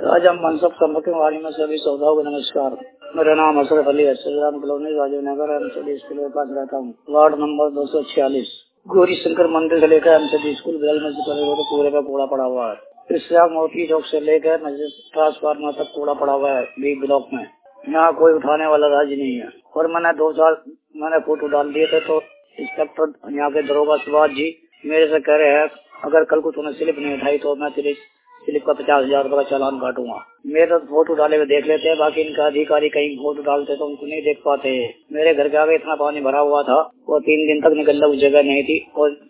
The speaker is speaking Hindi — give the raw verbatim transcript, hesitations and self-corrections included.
तो आज हम मनसब संपत्ति वाली में सभी सौदाओं को नमस्कार। मेरा नाम अशरफ अली है, Shriram colony Rajiv Nagar MCD school के पास रहता हूँ। वार्ड नंबर दो सौ छियालीस। गौरी शंकर मंदिर से लेकर एमसीडी स्कूल बगल में से पड़े हुए पूरे में कूड़ा पड़ा हुआ है। इस्लाम मोती चौक से लेकर मस्जिद ट्रांसफार्मर तक कूड़ा पड़ा हुआ है बी ब्लॉक में। यहाँ कोई उठाने वाला राजी नहीं है। और मैंने दो साल मैंने फोटो डाल दिए थे तो इंस्पेक्टर यहाँ के दरोगा सुभाष जी मेरे से कह रहे हैं अगर कल को तूने स्लिप नहीं उठाई तो मैं तेरी स्लिप का पचास हजार रुपए का चालान काटूंगा। मेरे तो फोटो डाले हुए देख लेते हैं, बाकी इनका अधिकारी कहीं फोटो डालते तो उनको नहीं देख पाते। मेरे घर के आगे इतना पानी भरा हुआ था वो तीन दिन तक निकलने की जगह नहीं थी और